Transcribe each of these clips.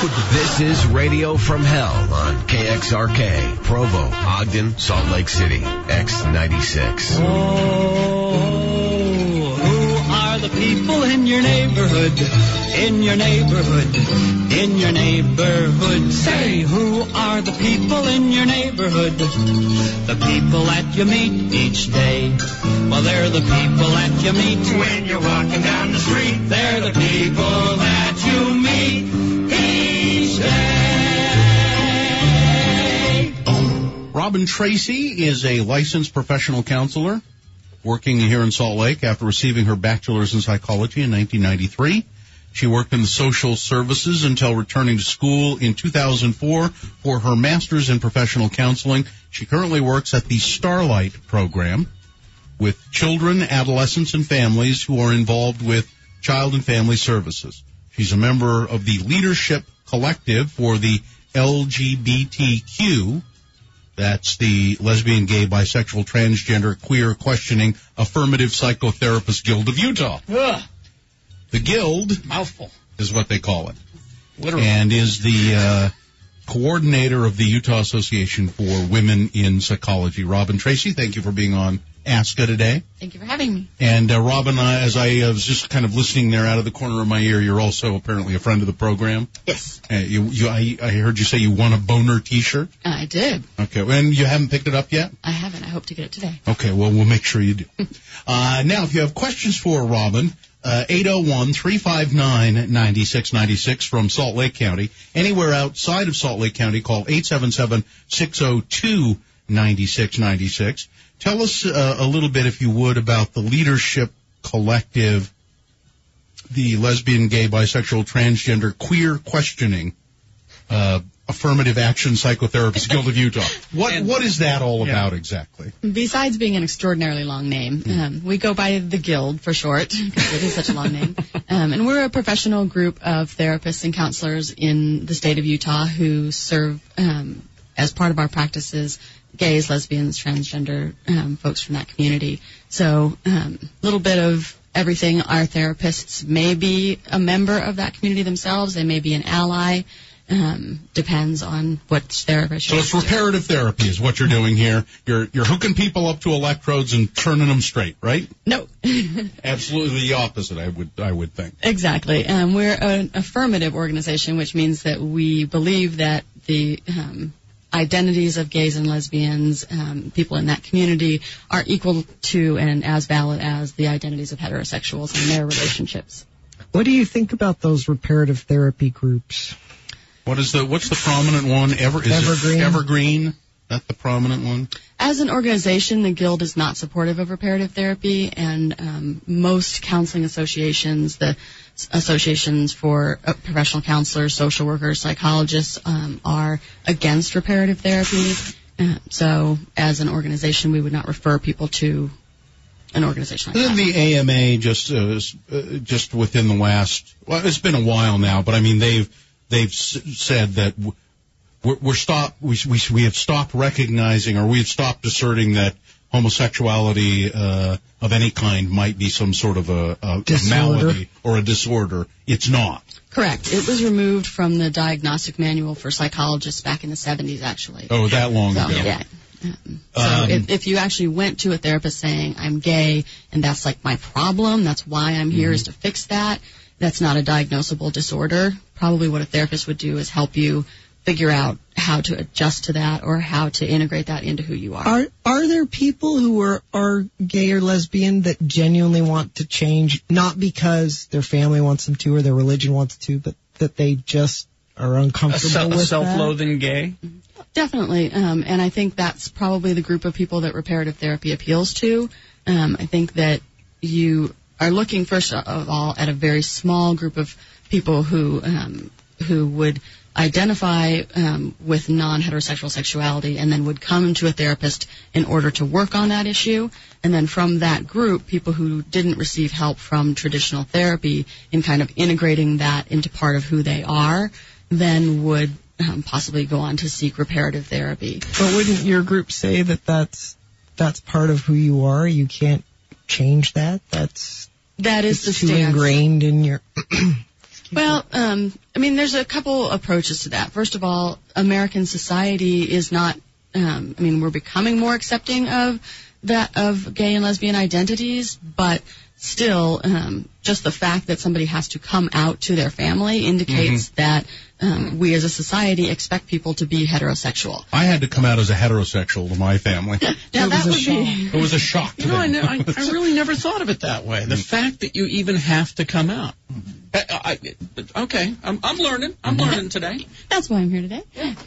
This is Radio from Hell on KXRK, Provo, Ogden, Salt Lake City, X96. Who are the people in your neighborhood? In your neighborhood, in your neighborhood. Say, who are the people in your neighborhood? The people that you meet each day. Well, they're the people that you meet when you're walking down the street. They're the people that you meet each day. Robin Tracy is a licensed professional counselor working here in Salt Lake after receiving her bachelor's in psychology in 1993. She worked in the social services until returning to school in 2004 for her master's in professional counseling. She currently works at the Starlight program with children, adolescents, and families who are involved with child and family services. She's a member of the Leadership Collective for the LGBTQ. That's the Lesbian, Gay, Bisexual, Transgender, Queer, Questioning, Affirmative Psychotherapist Guild of Utah. Ugh. The Guild Mouthful. is what they call it. Literally. And is the coordinator of the Utah Association for Women in Psychology. Robin Tracy, thank you for being on ASCA today. Thank you for having me. And Robin, as I was just kind of listening there out of the corner of my ear, you're also apparently a friend of the program. Yes. I heard you say you won a Boner T-shirt. I did. Okay, and you haven't picked it up yet? I haven't. I hope to get it today. Okay, well, we'll make sure you do. Now, if you have questions for Robin, 801-359-9696 from Salt Lake County. Anywhere outside of Salt Lake County, call 877-602-9696. Tell us a little bit, if you would, about the Leadership Collective, the Lesbian, Gay, Bisexual, Transgender, Queer, Questioning, Affirmative Action Psychotherapist Guild of Utah. What is that all about exactly? Besides being an extraordinarily long name, we go by the Guild for short, because it is such a long name. And we're a professional group of therapists and counselors in the state of Utah who serve, as part of our practices, gays, lesbians, transgender folks from that community. So a little bit of everything. Our therapists may be a member of that community themselves. They may be an ally. Depends on what therapist you're So it's reparative therapy is what you're doing here. You're hooking people up to electrodes and turning them straight, right? No. Absolutely the opposite, I would think. Exactly. We're an affirmative organization, which means that we believe that the identities of gays and lesbians, people in that community, are equal to and as valid as the identities of heterosexuals and their relationships. What do you think about those reparative therapy groups? What's the prominent one? Evergreen. Evergreen? That's the prominent one? As an organization, the Guild is not supportive of reparative therapy, and most counseling associations, the associations for professional counselors, social workers, psychologists, are against reparative therapy. So as an organization, we would not refer people to an organization like that. The AMA just within the last, well, it's been a while now, but I mean they've said that we have stopped recognizing, or we have stopped asserting that homosexuality of any kind might be some sort of a malady or a disorder. It's not. Correct. It was removed from the diagnostic manual for psychologists back in the 70s, actually. Oh, that long ago. Yeah. So if you actually went to a therapist saying, I'm gay, and that's like my problem, that's why I'm here is to fix that, that's not a diagnosable disorder. Probably what a therapist would do is help you figure out how to adjust to that or how to integrate that into who you are. Are there people who are gay or lesbian that genuinely want to change, not because their family wants them to or their religion wants to, but that they just are uncomfortable with self-loathing gay? Definitely, and I think that's probably the group of people that reparative therapy appeals to. I think that you are looking, first of all, at a very small group of people who would identify with non-heterosexual sexuality and then would come to a therapist in order to work on that issue. And then from that group, people who didn't receive help from traditional therapy in kind of integrating that into part of who they are, then would possibly go on to seek reparative therapy. But wouldn't your group say that that's part of who you are? You can't change that? That is the stance. Too ingrained in your... Well, I mean, there's a couple approaches to that. First of all, American society is not, I mean, we're becoming more accepting of gay and lesbian identities, but still, just the fact that somebody has to come out to their family indicates that we as a society expect people to be heterosexual. I had to come out as a heterosexual to my family. Now, that would be... It was a shock to them. I really never thought of it that way. The fact that you even have to come out. Okay, I'm learning. I'm learning today. That's why I'm here today.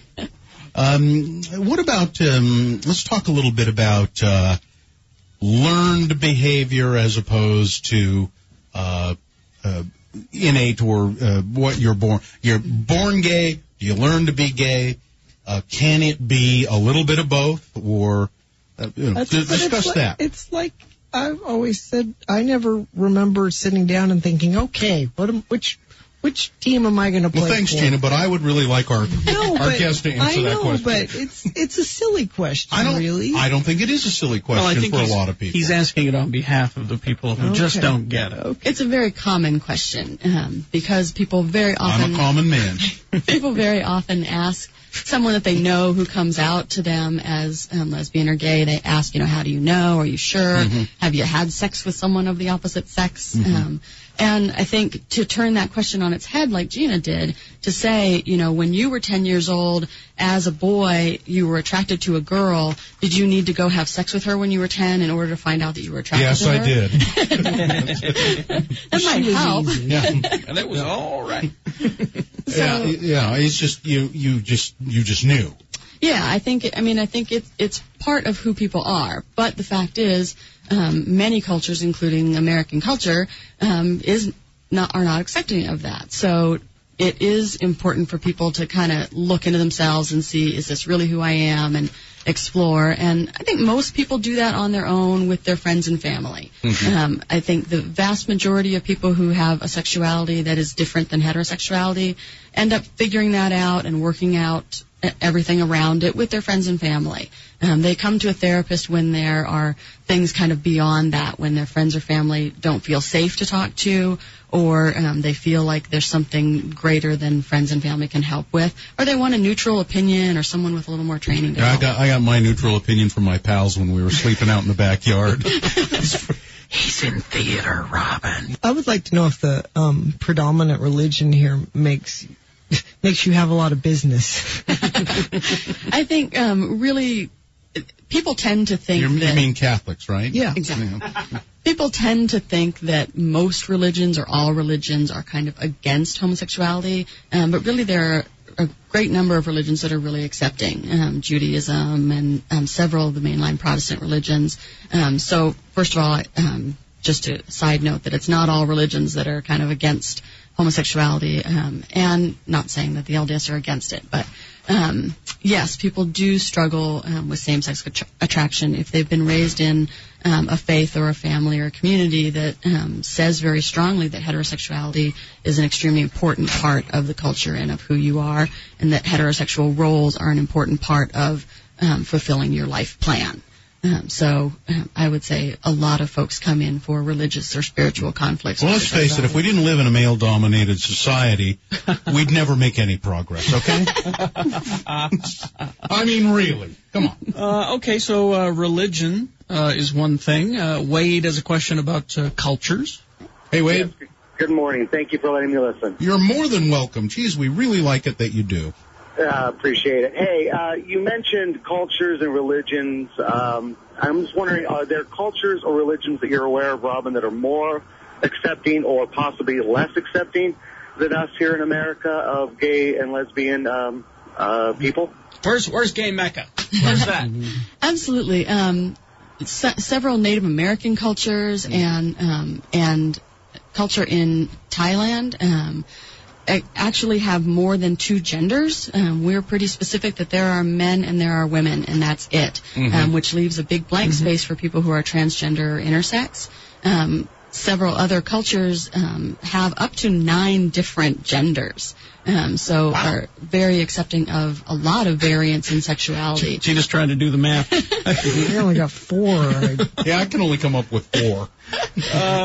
What about, let's talk a little bit about learned behavior as opposed to innate or what you're born. You're born gay. Do you learn to be gay? Can it be a little bit of both? Or discuss that. It's like I've always said, I never remember sitting down and thinking, okay, which team am I going to play? Well, thanks, for? Gina, but I would really like our guest to answer that question. But it's a silly question, really. I don't think it is a silly question for a lot of people. He's asking it on behalf of the people who just don't get it. Okay. It's a very common question because people very often... I'm a common man. People very often ask someone that they know who comes out to them as lesbian or gay. They ask, how do you know? Are you sure? Have you had sex with someone of the opposite sex? And I think to turn that question on its head, like Gina did, to say, when you were 10 years old, as a boy, you were attracted to a girl. Did you need to go have sex with her when you were 10 in order to find out that you were attracted to her? Yes, I did. That might help. Yeah. And that was all right. It's just you just knew. Yeah, I think it's part of who people are. But the fact is, many cultures, including American culture, are not accepting of that. So it is important for people to kind of look into themselves and see, is this really who I am, and explore. And I think most people do that on their own with their friends and family. I think the vast majority of people who have a sexuality that is different than heterosexuality end up figuring that out and working out everything around it with their friends and family. They come to a therapist when there are things kind of beyond that, when their friends or family don't feel safe to talk to, or they feel like there's something greater than friends and family can help with, or they want a neutral opinion or someone with a little more training to help. I got my neutral opinion from my pals when we were sleeping out in the backyard. He's in theater, Robin. I would like to know if the predominant religion here makes you have a lot of business. I think really people tend to think You mean Catholics, right? Yeah. Exactly. People tend to think that most religions or all religions are kind of against homosexuality, but really there are a great number of religions that are really accepting, Judaism and several of the mainline Protestant religions. So first of all, just a side note that it's not all religions that are kind of against homosexuality, and not saying that the LDS are against it, but yes, people do struggle with same-sex attraction if they've been raised in a faith or a family or a community that says very strongly that heterosexuality is an extremely important part of the culture and of who you are, and that heterosexual roles are an important part of fulfilling your life plan. So I would say a lot of folks come in for religious or spiritual conflicts. Well, let's face it, if we didn't live in a male-dominated society, we'd never make any progress, okay? I mean, really. Come on. Okay, so religion is one thing. Wade has a question about cultures. Hey, Wade. Yes, good morning. Thank you for letting me listen. You're more than welcome. Geez, we really like it that you do. Appreciate it. Hey, you mentioned cultures and religions. I'm just wondering, are there cultures or religions that you're aware of, Robin, that are more accepting or possibly less accepting than us here in America of gay and lesbian people? Where's Gay Mecca? Where's that? Absolutely. Several Native American cultures and culture in Thailand actually have more than two genders. We're pretty specific that there are men and there are women, and that's it, which leaves a big blank space for people who are transgender or intersex. Several other cultures have up to 9 different genders, so are very accepting of a lot of variance in sexuality. Gina's trying to do the math. We only got 4. Yeah, I can only come up with 4.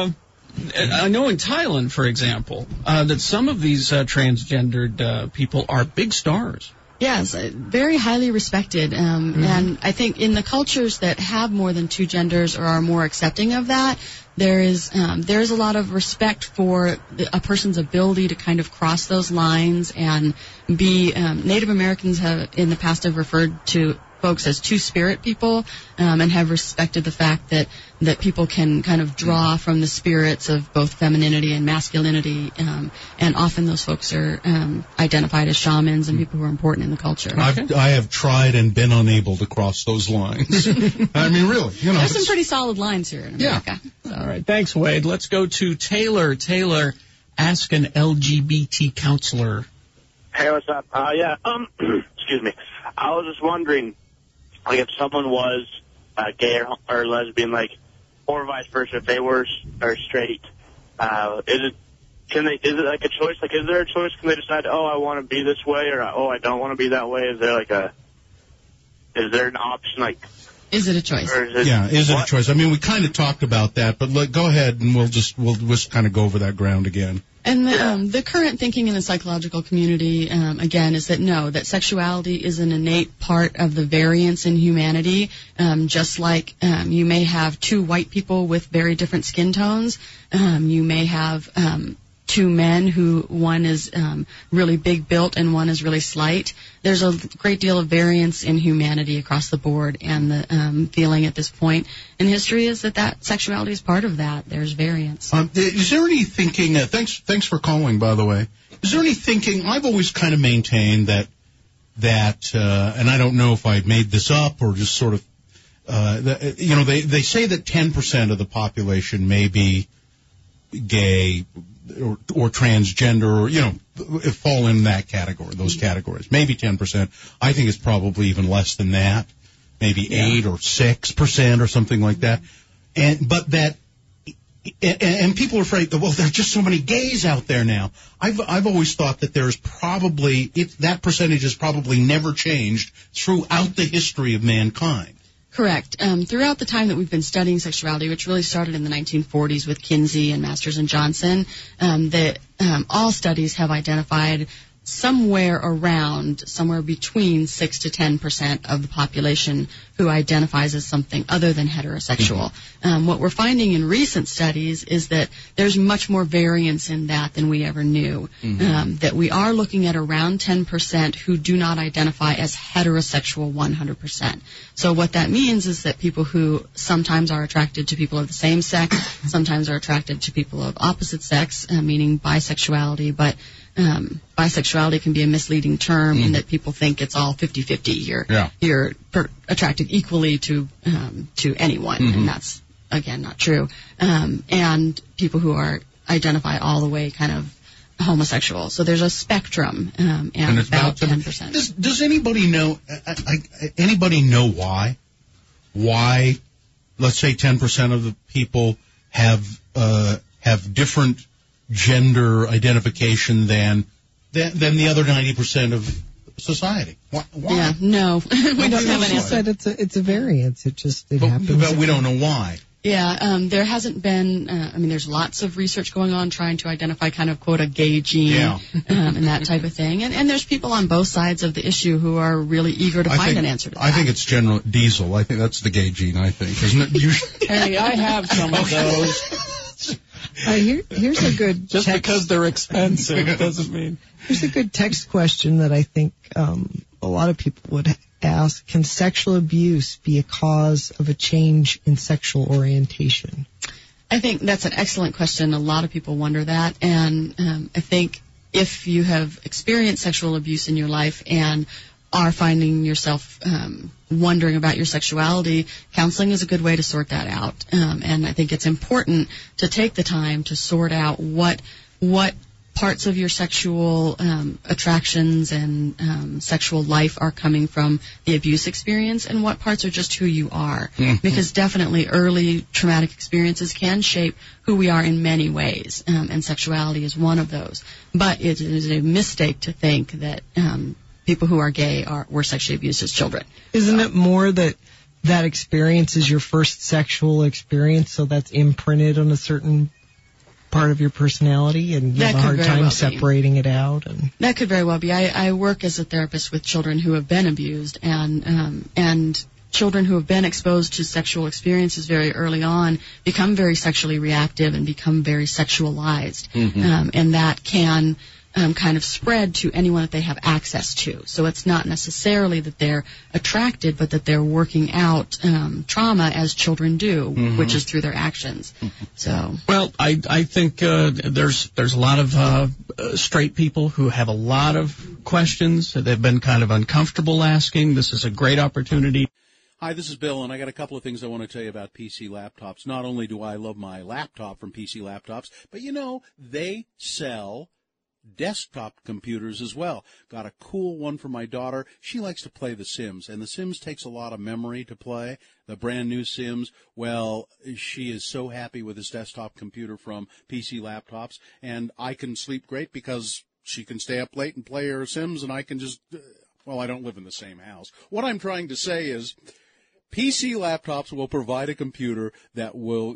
I know in Thailand, for example, that some of these transgendered people are big stars. Yes, very highly respected. And I think in the cultures that have more than two genders or are more accepting of that, there is a lot of respect for a person's ability to kind of cross those lines and be. Native Americans have in the past have referred to folks as two-spirit people, and have respected the fact that people can kind of draw from the spirits of both femininity and masculinity, and often those folks are identified as shamans and people who are important in the culture. I have tried and been unable to cross those lines. I mean, really, there's some pretty solid lines here in America. Yeah. All right, thanks, Wade. Let's go to Taylor. Taylor, ask an LGBT counselor. Hey, what's up? Excuse me. I was just wondering, like, if someone was gay or lesbian, like, or vice versa, if they were or straight, is it like a choice? Like, is there a choice? Can they decide, oh, I want to be this way, or oh, I don't want to be that way? Is there an option? Like, is it a choice? Is it a choice? I mean, we kind of talked about that, but go ahead and we'll just kind of go over that ground again. And the current thinking in the psychological community, again, is that sexuality is an innate part of the variance in humanity. Just like you may have two white people with very different skin tones, you may have two men who one is really big built and one is really slight. There's a great deal of variance in humanity across the board, and the feeling at this point in history is that sexuality is part of that. There's variance. Is there any thinking? Thanks for calling, by the way. Is there any thinking? I've always kind of maintained that, and I don't know if I made this up or just sort of, they say that 10% of the population may be gay or transgender, or fall in that category, those categories. Maybe 10%. I think it's probably even less than that, maybe 8 or 6% or something like that. And people are afraid that, well, there's just so many gays out there now. I've always thought that there's probably that percentage has probably never changed throughout the history of mankind. Correct. Throughout the time that we've been studying sexuality, which really started in the 1940s with Kinsey and Masters and Johnson, all studies have identified somewhere between 6 to 10% of the population who identifies as something other than heterosexual. What we're finding in recent studies is that there's much more variance in that than we ever knew. That we are looking at around 10% who do not identify as heterosexual 100%. So what that means is that people who sometimes are attracted to people of the same sex, sometimes are attracted to people of opposite sex, meaning bisexuality, but bisexuality can be a misleading term in that people think it's all 50-50. You're attracted equally to anyone, and that's, again, not true. And people who identify all the way kind of homosexual. So there's a spectrum, and it's about 10%. Does anybody know? Anybody know why? Why, let's say 10% of the people have different gender identification than the other 90% of society. Why? Yeah, no, we don't have an answer. Said it's a variance. It happens. But we don't know why. Yeah, there hasn't been. There's lots of research going on trying to identify kind of quote a gay gene and that type of thing. And there's people on both sides of the issue who are really eager to find an answer to that. I think it's General Diesel. I think that's the gay gene. I think, isn't it? Hey, I have some of those. Here's a good just text. Because they're expensive doesn't mean. Here's a good text question that I think a lot of people would ask. Can sexual abuse be a cause of a change in sexual orientation? I think that's an excellent question. A lot of people wonder that, and I think if you have experienced sexual abuse in your life and are finding yourself wondering about your sexuality, counseling is a good way to sort that out. And I think it's important to take the time to sort out what parts of your sexual attractions and sexual life are coming from the abuse experience and what parts are just who you are. Because definitely early traumatic experiences can shape who we are in many ways, and sexuality is one of those. But it is a mistake to think that people who are gay were sexually abused as children. Isn't it more that experience is your first sexual experience, so that's imprinted on a certain part of your personality, and you have a hard time separating it out. And that could very well be. I work as a therapist with children who have been abused, and children who have been exposed to sexual experiences very early on become very sexually reactive and become very sexualized, and that can kind of spread to anyone that they have access to. So it's not necessarily that they're attracted, but that they're working out trauma as children do, which is through their actions. So, well, I think there's a lot of straight people who have a lot of questions that they've been kind of uncomfortable asking. This is a great opportunity. Hi, this is Bill, and I got a couple of things I want to tell you about PC laptops. Not only do I love my laptop from PC Laptops, but they sell desktop computers as well. Got a cool one for my daughter. She likes to play The Sims, and The Sims takes a lot of memory to play. The brand new Sims, well, she is so happy with this desktop computer from PC Laptops, and I can sleep great because she can stay up late and play her Sims, and I can just, I don't live in the same house. What I'm trying to say is PC Laptops will provide a computer that will...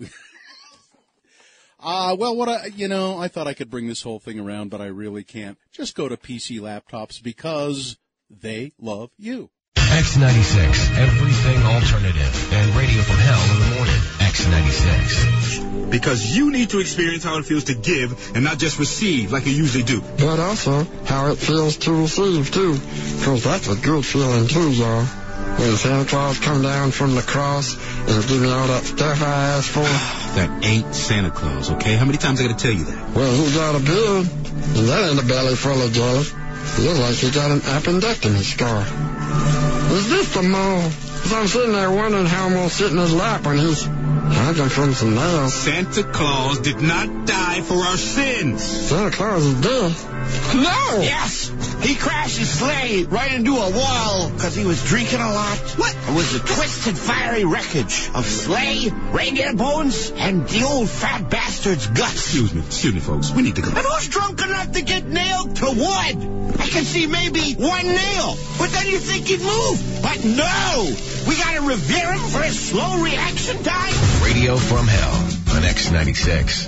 I thought I could bring this whole thing around, but I really can't. Just go to PC Laptops because they love you. X96, everything alternative, and radio from hell in the morning. X96. Because you need to experience how it feels to give and not just receive like you usually do. But also how it feels to receive, too. Because that's a good feeling, too, y'all. When Santa Claus come down from the cross and give me all that stuff I asked for. That ain't Santa Claus, okay? How many times I gotta tell you that? Well, he got a beard, and that ain't a belly full of jelly. Looks like he got an appendectomy scar. Is this the mole? Because I'm sitting there wondering how I'm gonna sit in his lap when he's hanging from some nails. Santa Claus did not die for our sins. Santa Claus is dead. No! Yes! He crashed his sleigh right into a wall because he was drinking a lot. What? It was the twisted, fiery wreckage of sleigh, reindeer bones, and the old fat bastard's guts. Excuse me, folks. We need to go. And who's drunk enough to get nailed to wood? I can see maybe one nail, but then you think he'd move. But no! We gotta revere him for his slow reaction time. Radio from hell on X96.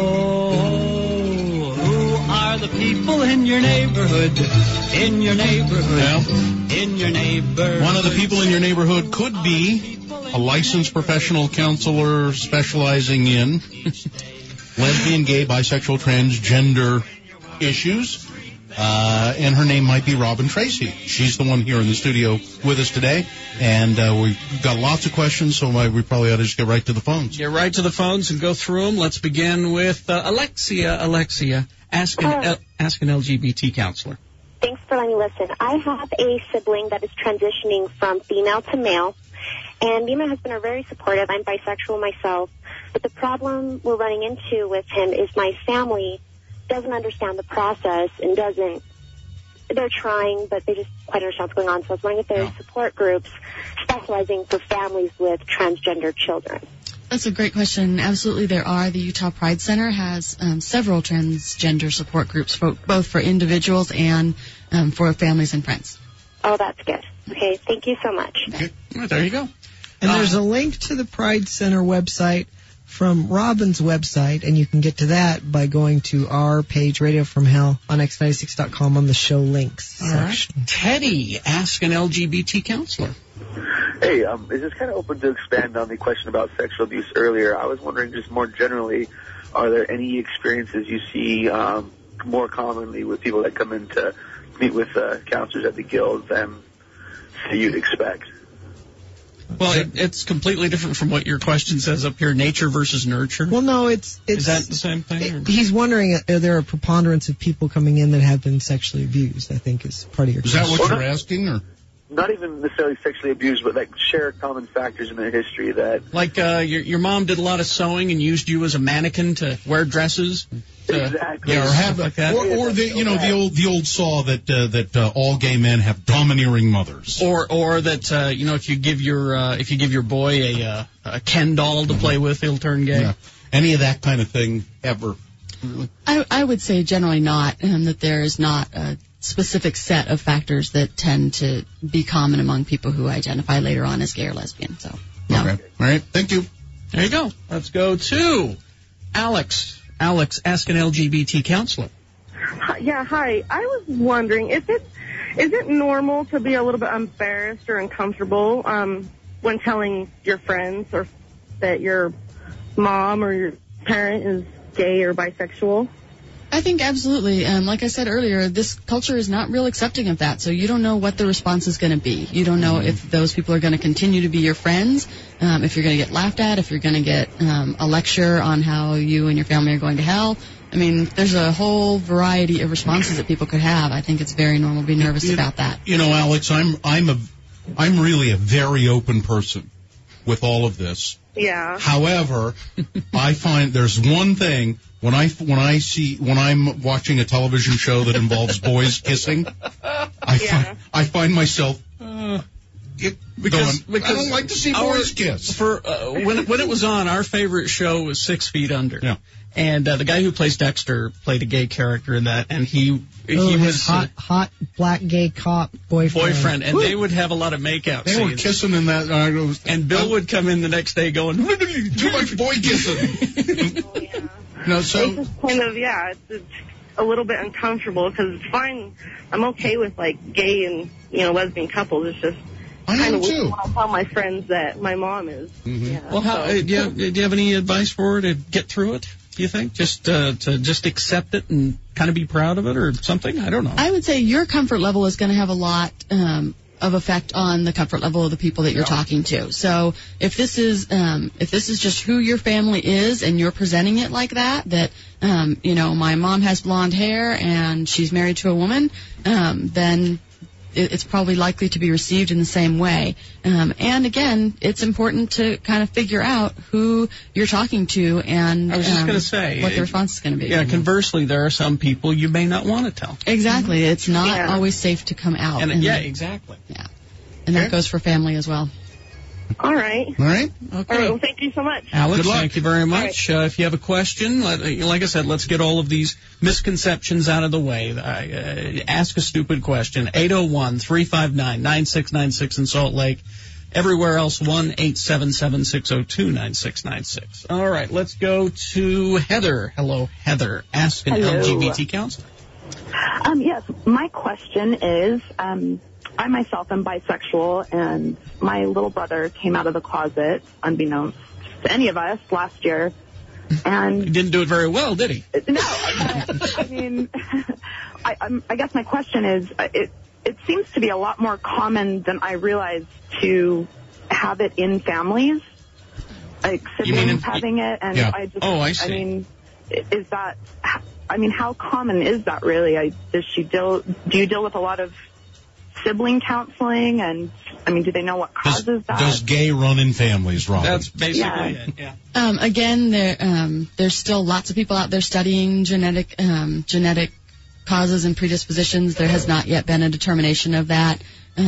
Are the people in your neighborhood, in your neighborhood, in your neighborhood. One of the people in your neighborhood could be a licensed professional counselor specializing in lesbian, gay, bisexual, transgender issues. And her name might be Robin Tracy. She's the one here in the studio with us today. And we've got lots of questions, so we probably ought to just get right to the phones. Get right to the phones and go through them. Let's begin with Alexia. Alexia, ask an LGBT counselor. Thanks for letting me listen. I have a sibling that is transitioning from female to male. And me and my husband are very supportive. I'm bisexual myself. But the problem we're running into with him is my family doesn't understand the process and they're trying, but they just quite understand what's going on. So I was wondering if there are support groups specializing for families with transgender children. That's a great question. Absolutely, there are. The Utah Pride Center has several transgender support groups, both for individuals and for families and friends. Oh, that's good. Okay, thank you so much. Okay. Well, there you go. And there's a link to the Pride Center website from Robin's website, and you can get to that by going to our page, Radio From Hell, on X96.com on the show links section. Right. Teddy, ask an LGBT counselor. Hey, is this kind of open to expand on the question about sexual abuse earlier? I was wondering just more generally, are there any experiences you see more commonly with people that come in to meet with counselors at the guild than you'd expect? Well, it's completely different from what your question says up here, nature versus nurture. Well, no, it's Is that the same thing? He's wondering, are there a preponderance of people coming in that have been sexually abused, I think is part of your question. Is that what you're asking, or? Not even necessarily sexually abused, but like share common factors in their history that... Like your mom did a lot of sewing and used you as a mannequin to wear dresses? Exactly. Yeah, or have like that. Or the old saw that all gay men have domineering mothers. Or that if you give your boy a Ken doll to play with, he'll turn gay. Yeah. Any of that kind of thing ever. Really? I would say generally not, that there is not a specific set of factors that tend to be common among people who identify later on as gay or lesbian. So, no. Okay. All right. Thank you. There you go. Let's go to Alex. Alex, ask an LGBT counselor. Hi. I was wondering, is it normal to be a little bit embarrassed or uncomfortable when telling your friends or that your mom or your parent is gay or bisexual? I think absolutely. Like I said earlier, this culture is not real accepting of that, so you don't know what the response is going to be. You don't know if those people are going to continue to be your friends, if you're going to get laughed at, if you're going to get a lecture on how you and your family are going to hell. I mean, there's a whole variety of responses that people could have. I think it's very normal to be nervous about that. You know, Alex, I'm really a very open person with all of this. Yeah. However, I find there's one thing when I'm watching a television show that involves boys kissing, I find myself because I don't like to see boys kiss. When it was on, our favorite show was 6 Feet Under. Yeah. And the guy who plays Dexter played a gay character in that, and he was hot black gay cop boyfriend, and they would have a lot of makeout They scenes. were kissing in that, and Bill would come in the next day going, too much boy kissing. Oh, yeah. No, so it's just kind of, it's a little bit uncomfortable because it's fine. I'm okay with like gay and lesbian couples. It's just kind of weird when I tell my friends that my mom is. Mm-hmm. Yeah, well, do you have any advice for her to get through it? Do you think just to accept it and kind of be proud of it or something? I don't know. I would say your comfort level is going to have a lot of effect on the comfort level of the people that you're talking to. So if this is just who your family is and you're presenting it like that my mom has blonde hair and she's married to a woman, then it's probably likely to be received in the same way. And again, it's important to kind of figure out who you're talking to and I was just going to say what the response is going to be. Yeah, conversely, there are some people you may not want to tell. Exactly. It's not always safe to come out. Exactly. Yeah. And that goes for family as well. All right. All right. Okay. All right. Well, thank you so much. Alex, thank you very much. If you have a question, like I said, let's get all of these misconceptions out of the way. Ask a stupid question. 801-359-9696 in Salt Lake. Everywhere else, 1-877-602-9696. All right, let's go to Heather. Hello, Heather. Ask an LGBT counselor. Yes, my question is, I myself am bisexual, and my little brother came out of the closet, unbeknownst to any of us, last year. And he didn't do it very well, did he? No, I mean, I guess my question is, it seems to be a lot more common than I realized to have it in families, like siblings having it, and I see. I mean, is that? I mean, how common is that really? Do you deal with a lot of sibling counseling, and I mean, do they know what causes that? Does gay run in families, Robin? That's basically it. Yeah. Again, there's still lots of people out there studying genetic causes and predispositions. There has not yet been a determination of that.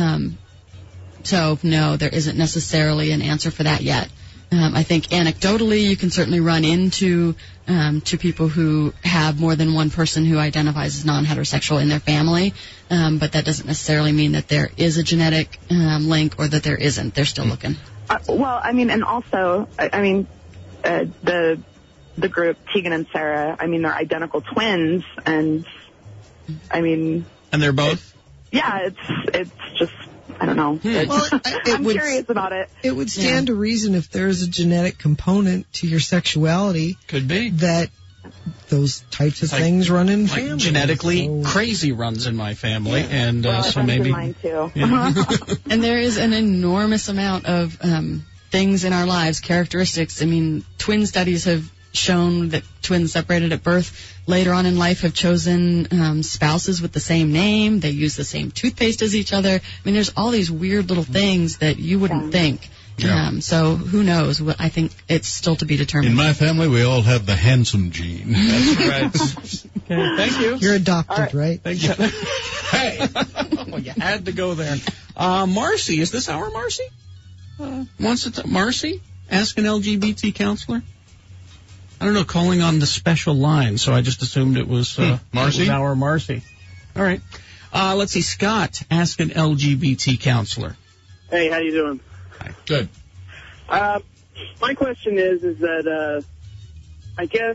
So no, there isn't necessarily an answer for that yet. I think anecdotally, you can certainly run into to people who have more than one person who identifies as non-heterosexual in their family, but that doesn't necessarily mean that there is a genetic link or that there isn't. They're still looking. Well, I mean, and also, the group Tegan and Sarah, I mean, they're identical twins, and I mean, and they're both. It's just. I don't know. I'm curious about it. It would stand to reason if there's a genetic component to your sexuality. Could be. That those types of things run in like families. Genetically, crazy runs in my family, and so maybe. Mine too. And there is an enormous amount of things in our lives, characteristics. I mean, twin studies have shown that twins separated at birth later on in life have chosen spouses with the same name. They use the same toothpaste as each other. I mean, there's all these weird little things that you wouldn't think. So who knows? I think it's still to be determined. In my family, we all have the handsome gene. That's right. Okay, thank you. You're adopted, right? Thank you. Hey, well, you had to go there. Marcy, is this our Marcy? Marcy? Ask an LGBT counselor? I don't know, calling on the special line, so I just assumed it was Marcy? It was our Marcy. All right. Let's see. Scott, ask an LGBT counselor. Hey, how you doing? Hi. Good. My question is that I guess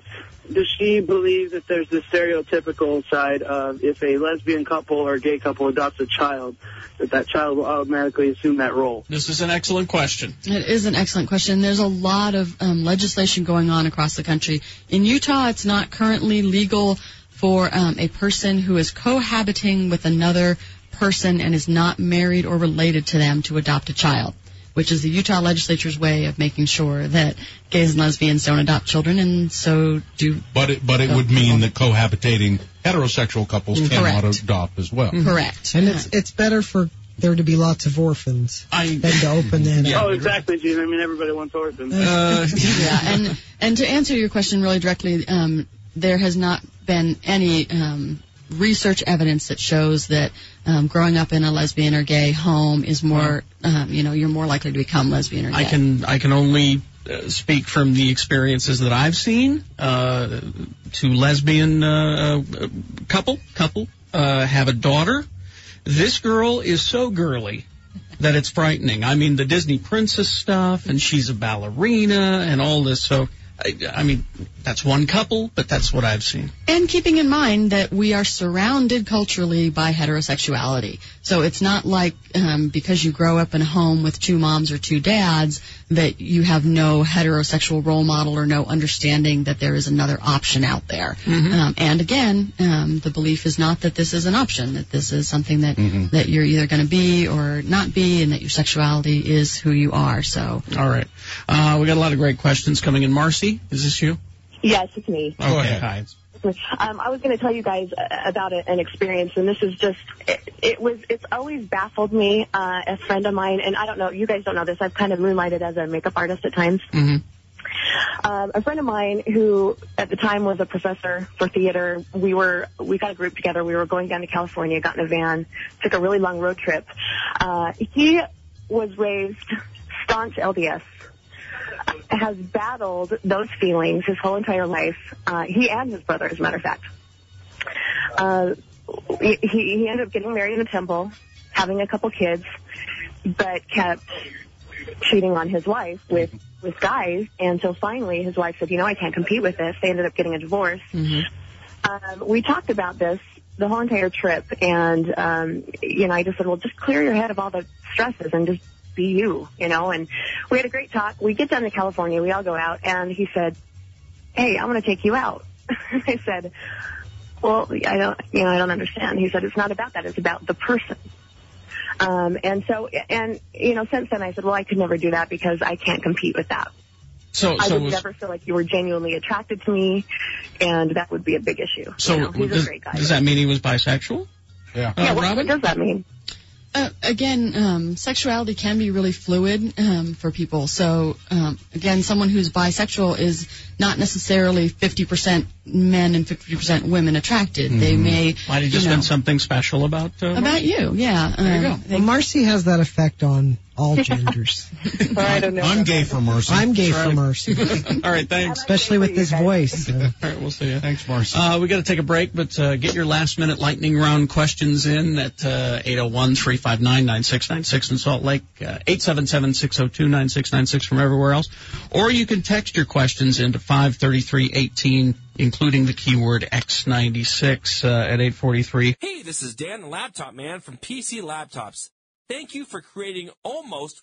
does she believe that there's the stereotypical side of if a lesbian couple or a gay couple adopts a child, that child will automatically assume that role? This is an excellent question. It is an excellent question. There's a lot of legislation going on across the country. In Utah, it's not currently legal for a person who is cohabiting with another person and is not married or related to them to adopt a child, which is the Utah legislature's way of making sure that gays and lesbians don't adopt children, and so do. But it would mean that cohabitating heterosexual couples cannot adopt as well. Correct. And it's better for there to be lots of orphans than to open that up. Oh, exactly, Gene. I mean, everybody wants orphans. Yeah, and to answer your question really directly, there has not been any research evidence that shows that growing up in a lesbian or gay home is more, you're more likely to become lesbian or gay. I can only speak from the experiences that I've seen. To lesbian couple have a daughter. This girl is so girly that it's frightening. I mean, the Disney princess stuff, and she's a ballerina and all this. So, I mean, that's one couple, but that's what I've seen. And keeping in mind that we are surrounded culturally by heterosexuality. So it's not like because you grow up in a home with two moms or two dads that you have no heterosexual role model or no understanding that there is another option out there. Mm-hmm. And again, the belief is not that this is an option, that this is something that, that you're either going to be or not be, and that your sexuality is who you are. So. All right. We got a lot of great questions coming in. Marcy, is this you? Yes, it's me. Okay, hi. I was going to tell you guys about an experience, and this is just, it's always baffled me. A friend of mine, and I don't know, you guys don't know this, I've kind of moonlighted as a makeup artist at times. Mm-hmm. A friend of mine who at the time was a professor for theater, we got a group together, we were going down to California, got in a van, took a really long road trip. He was raised staunch LDS. Has battled those feelings his whole entire life. He and his brother, as a matter of fact. He ended up getting married in a temple, having a couple kids, but kept cheating on his wife with guys. And so finally his wife said, I can't compete with this. They ended up getting a divorce. Mm-hmm. We talked about this the whole entire trip, and I just said, well, just clear your head of all the stresses and just be you, and we had a great talk. We get down to California, we all go out, and he said, hey, I want to take you out. I said, well, I don't understand. He said, it's not about that, it's about the person. Since then I said, well, I could never do that because I can't compete with that. I would never feel like you were genuinely attracted to me, and that would be a big issue. So he's a great guy. Does that mean he was bisexual? Yeah. What does that mean? Again, sexuality can be really fluid for people. So, again, someone who's bisexual is not necessarily 50% men and 50% women attracted. Mm-hmm. They may... Might have just been something special about you, yeah. There you go. Well, Marcy has that effect on all genders. I don't know. I'm gay for Marcy. I'm gay for Marcy. All right, thanks. Especially with this voice. All right, we'll see you. Thanks, Marcy. We got to take a break, but get your last-minute lightning round questions in at 801-359-9696 in Salt Lake, 877-602-9696 from everywhere else. Or you can text your questions into 533-18, including the keyword X96 at 843. Hey, this is Dan, the Laptop Man from PC Laptops. Thank you for creating almost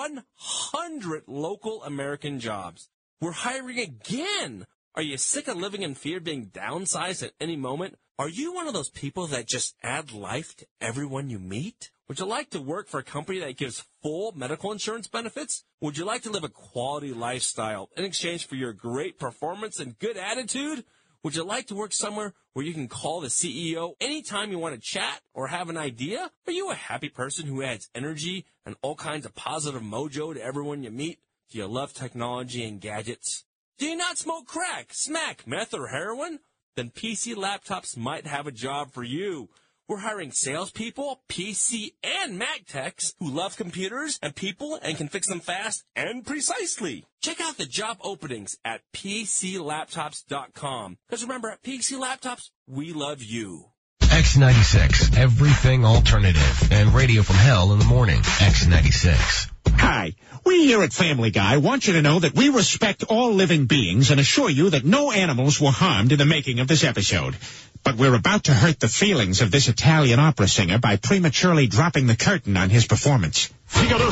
100 local American jobs. We're hiring again. Are you sick of living in fear of being downsized at any moment? Are you one of those people that just add life to everyone you meet? Would you like to work for a company that gives full medical insurance benefits? Would you like to live a quality lifestyle in exchange for your great performance and good attitude? Would you like to work somewhere where you can call the CEO anytime you want to chat or have an idea? Are you a happy person who adds energy and all kinds of positive mojo to everyone you meet? Do you love technology and gadgets? Do you not smoke crack, smack, meth, or heroin? Then PC Laptops might have a job for you. We're hiring salespeople, PC and Mac techs who love computers and people and can fix them fast and precisely. Check out the job openings at PCLaptops.com. Because remember, at PC Laptops, we love you. X96, everything alternative, and radio from hell in the morning. X96. Hi. We here at Family Guy want you to know that we respect all living beings and assure you that no animals were harmed in the making of this episode. But we're about to hurt the feelings of this Italian opera singer by prematurely dropping the curtain on his performance. This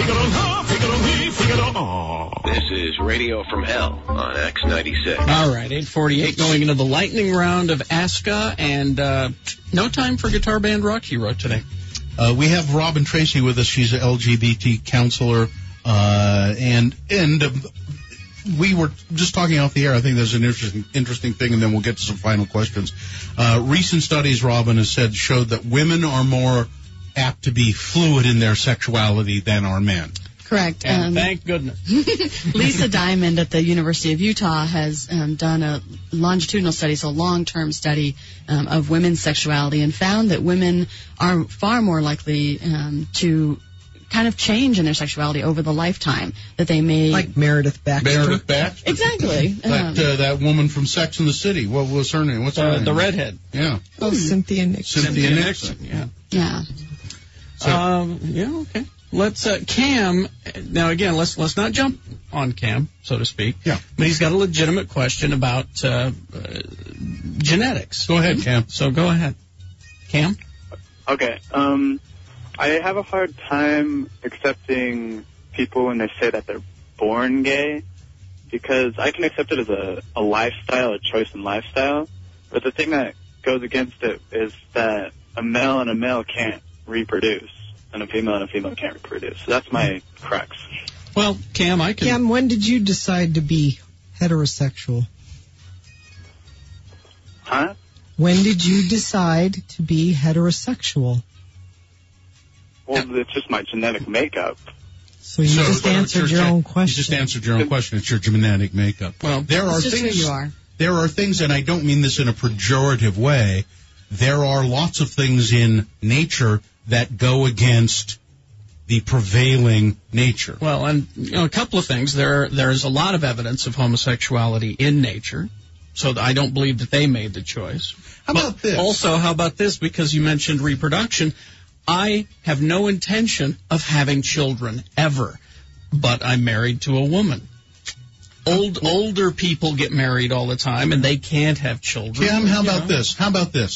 is Radio from Hell on X96. All right, 8:48, going into the lightning round of Aska, and no time for Guitar Band Rock Hero today. We have Robin Tracy with us. She's an LGBT counselor, and we were just talking off the air. I think there's an interesting thing, and then we'll get to some final questions. Recent studies, Robin has said, showed that women are more apt to be fluid in their sexuality than are men. Correct. And thank goodness. Lisa Diamond at the University of Utah has done a longitudinal study, so a long-term study of women's sexuality, and found that women are far more likely to kind of change in their sexuality over the lifetime that they may. Like Meredith Baxter. Meredith Baxter. Exactly. That woman from Sex and the City. What was her name? What's her name? The redhead. Yeah. Oh, Cynthia Nixon. Cynthia Nixon. Yeah. Okay. Let's Cam. Now again, let's not jump on Cam, so to speak. Yeah. But he's got a legitimate question about genetics. Go ahead, Cam. So go ahead, Cam. Okay. I have a hard time accepting people when they say that they're born gay, because I can accept it as a lifestyle, a choice in lifestyle. But the thing that goes against it is that a male and a male can't reproduce, and a female can't reproduce. So that's my crux. Well, Cam, Cam, when did you decide to be heterosexual? Huh? When did you decide to be heterosexual? Well, it's just my genetic makeup. So you just answered your own question. You just answered your own question. It's your genetic makeup. Well, there are just things. Who you are. There are things, and I don't mean this in a pejorative way. There are lots of things in nature that go against the prevailing nature. Well, and a couple of things. There is a lot of evidence of homosexuality in nature, so I don't believe that they made the choice. How about this? Also, how about this? Because you mentioned reproduction, I have no intention of having children ever, but I'm married to a woman. Older people get married all the time, and they can't have children. Cam, how about this? How about this?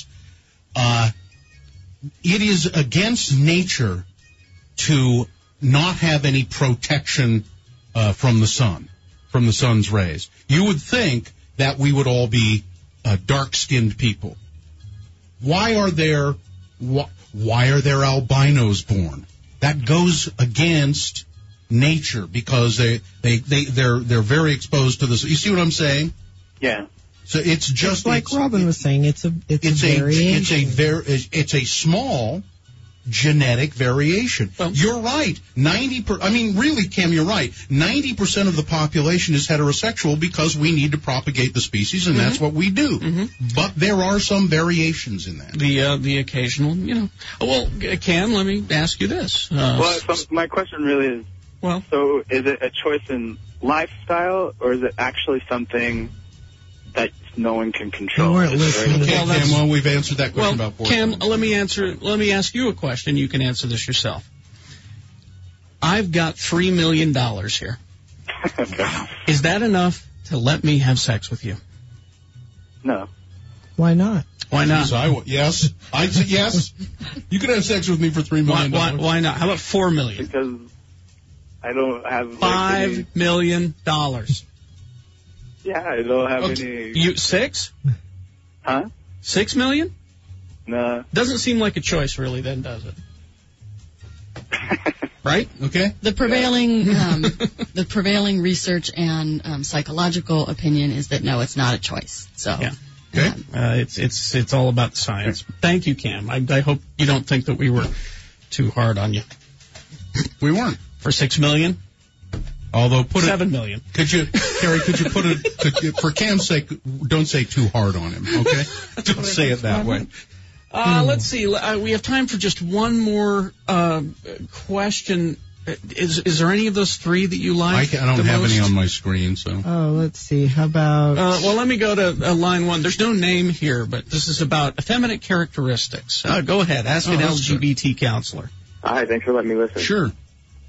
It is against nature to not have any protection from the sun, from the sun's rays. You would think that we would all be dark-skinned people. Why are there albinos born? That goes against nature because they're very exposed to this. You see what I'm saying? Yeah. So it's just like Robin was saying. It's a variation. It's a small genetic variation. Well, you're right. Really, Cam, you're right. 90% of the population is heterosexual because we need to propagate the species, and that's what we do. Mm-hmm. But there are some variations in that. The occasional, Well, Cam, let me ask you this. My question really is, so is it a choice in lifestyle, or is it actually something that no one can control? You weren't listening. Okay, Cam, well, we've answered that question about 4 Cam, times. let me ask you a question. You can answer this yourself. I've got $3 million here. Okay. Is that enough to let me have sex with you? No. Why not? Why not? Yes. I said yes. You could have sex with me for $3 million. Why not? How about $4 million? Because I don't have $5 million. Yeah, I don't have any. You 6? Huh? 6 million? No. Doesn't seem like a choice, really. Then, does it? Right? Okay. The prevailing research and psychological opinion is that no, it's not a choice. So. Yeah. Okay. It's all about the science. Thank you, Cam. I hope you don't think that we were too hard on you. We weren't. For $6 million. Although $7 million. Carrie, could you put it for Cam's sake? Don't say too hard on him, okay? Don't say it that way. Let's see. We have time for just one more question. Is there any of those three that you like? I don't have any on my screen, so. Oh, let's see. How about? Well, let me go to line 1. There's no name here, but this is about effeminate characteristics. Go ahead. Ask an LGBT counselor. Hi, thanks for letting me listen. Sure.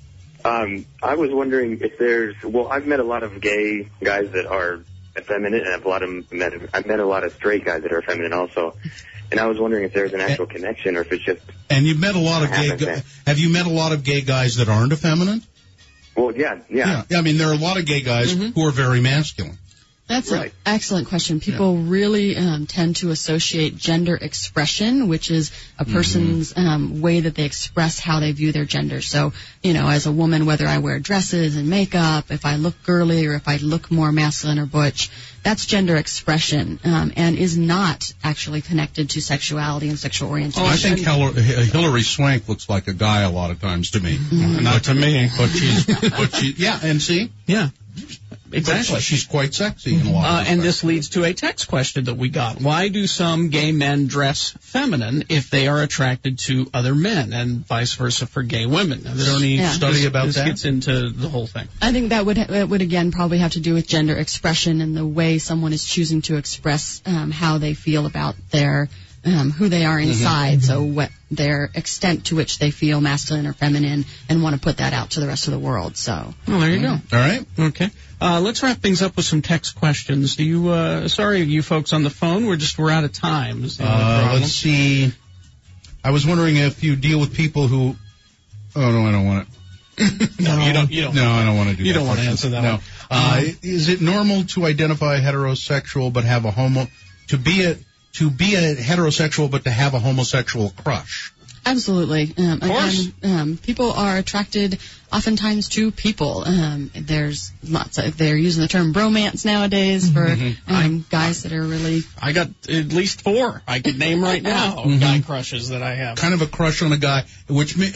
I was wondering if I've met a lot of gay guys that are effeminate, and I've met a lot of straight guys that are effeminate also. And I was wondering if there's an actual connection, or if it's just. And you've met a lot of have you met a lot of gay guys that aren't effeminate? Well, yeah. I mean, there are a lot of gay guys who are very masculine. That's an excellent question. People really tend to associate gender expression, which is a person's way that they express how they view their gender. So, as a woman, whether I wear dresses and makeup, if I look girly or if I look more masculine or butch, that's gender expression, and is not actually connected to sexuality and sexual orientation. I think Hillary Swank looks like a guy a lot of times to me. Not to me, but she's and see? Yeah. Exactly. She's quite sexy in a lot of respects. And this leads to a text question that we got. Why do some gay men dress feminine if they are attracted to other men, and vice versa for gay women? Is there any study about that? This gets into the whole thing. I think that would again probably have to do with gender expression and the way someone is choosing to express how they feel about their who they are inside, so what their extent to which they feel masculine or feminine, and want to put that out to the rest of the world. So, well, there you go. All right. Okay. Let's wrap things up with some text questions. Do you? Sorry, you folks on the phone. We're out of time. Let's see. I was wondering if you deal with people who. Oh no, I don't want it. No, you don't. No, I don't want to do that. You don't want to answer that. No. Is it normal to identify heterosexual but have to be a heterosexual but to have a homosexual crush? Absolutely. Again, people are attracted oftentimes to people. There's lots of, they're using the term bromance nowadays for guys that are really. I got at least 4 I could name right now guy crushes that I have. Kind of a crush on a guy, which for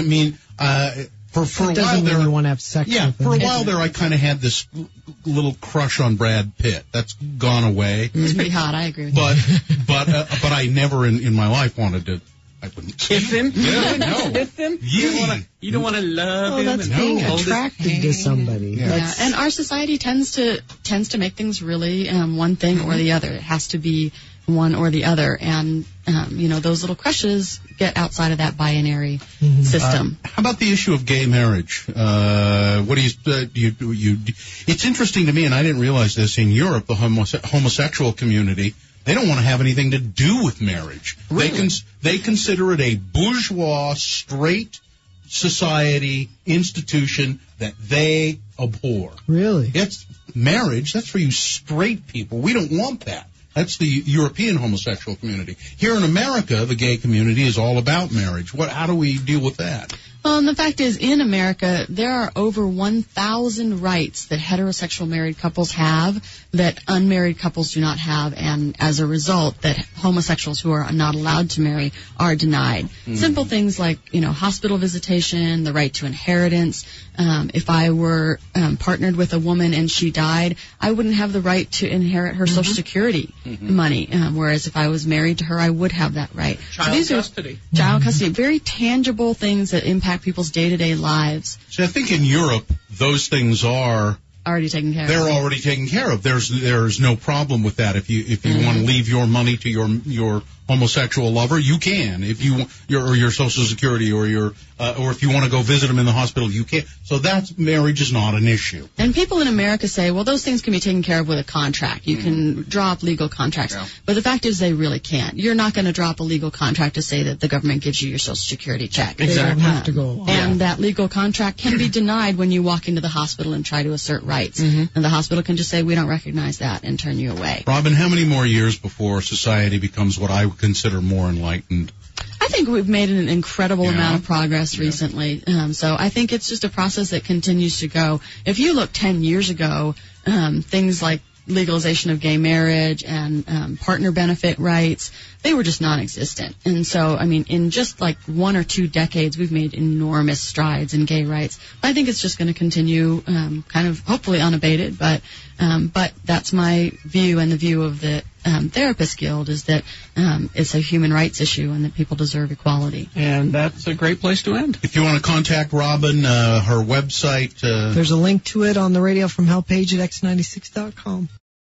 a while there, you want to have sex. Yeah, with for a while there, I kind of had this little crush on Brad Pitt. That's gone away. It's pretty hot. I agree with you. But I never in my life wanted to. I wouldn't kiss him. Yeah, no. Kiss him. Yeah. You don't want to love him. That's being attracted to somebody. Yeah, and our society tends to make things really one thing or the other. It has to be one or the other, and those little crushes get outside of that binary system. How about the issue of gay marriage? What do you? It's interesting to me, and I didn't realize this. In Europe, the homosexual community, they don't want to have anything to do with marriage. Really? They consider it a bourgeois, straight society institution that they abhor. Really? It's marriage. That's for you straight people. We don't want that. That's the European homosexual community. Here in America, the gay community is all about marriage. How do we deal with that? Well, and the fact is, in America, there are over 1,000 rights that heterosexual married couples have that unmarried couples do not have, and as a result, that homosexuals who are not allowed to marry are denied. Simple things like, hospital visitation, the right to inheritance. If I were partnered with a woman and she died, I wouldn't have the right to inherit her Social Security money, whereas if I was married to her, I would have that right. Child custody. Child custody. Very tangible things that impact people's day-to-day lives. So I think in Europe, those things are already taken care of. They're already taken care of. There's no problem with that. If you want to leave your money to your homosexual lover, you can. If your Social Security or if you want to go visit them in the hospital, you can. So marriage is not an issue. And people in America say, well, those things can be taken care of with a contract. You can draw up legal contracts. Yeah. But the fact is they really can't. You're not going to draw up a legal contract to say that the government gives you your Social Security check. Exactly. They don't have to go along. And that legal contract can be denied when you walk into the hospital and try to assert rights. And the hospital can just say, we don't recognize that, and turn you away. Robin, how many more years before society becomes what I would consider more enlightened? I think we've made an incredible amount of progress recently. So I think it's just a process that continues to go. If you look 10 years ago, things like legalization of gay marriage and partner benefit rights, they were just non-existent. And so, in just like 1 or 2 decades, we've made enormous strides in gay rights. I think it's just going to continue, kind of hopefully unabated, but that's my view and the view of the Therapist Guild is that it's a human rights issue and that people deserve equality. And that's a great place to end. If you want to contact Robin, her website... There's a link to it on the Radio from Hell page at x96.com.